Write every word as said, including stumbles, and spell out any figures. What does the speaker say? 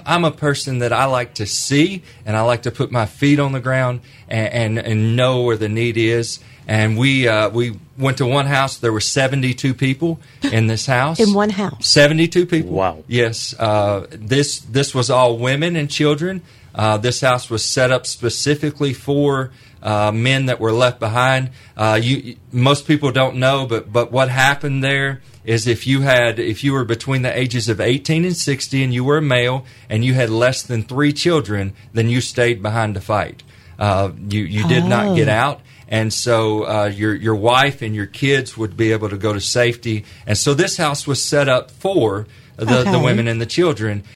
I'm a person that I like to see, and I like to put my feet on the ground and, and, and know where the need is. And we uh, we went to one house. There were seventy-two people in this house. In one house? seventy-two people. Wow. Yes. Uh, this this was all women and children. Uh, this house was set up specifically for uh, men that were left behind. Uh, you, most people don't know, but but what happened there is if you had if you were between the ages of eighteen and sixty and you were a male and you had less than three children, then you stayed behind to fight. Uh, you you did Oh. not get out. And so uh, your your wife and your kids would be able to go to safety. And so this house was set up for the, Okay. the women and the children.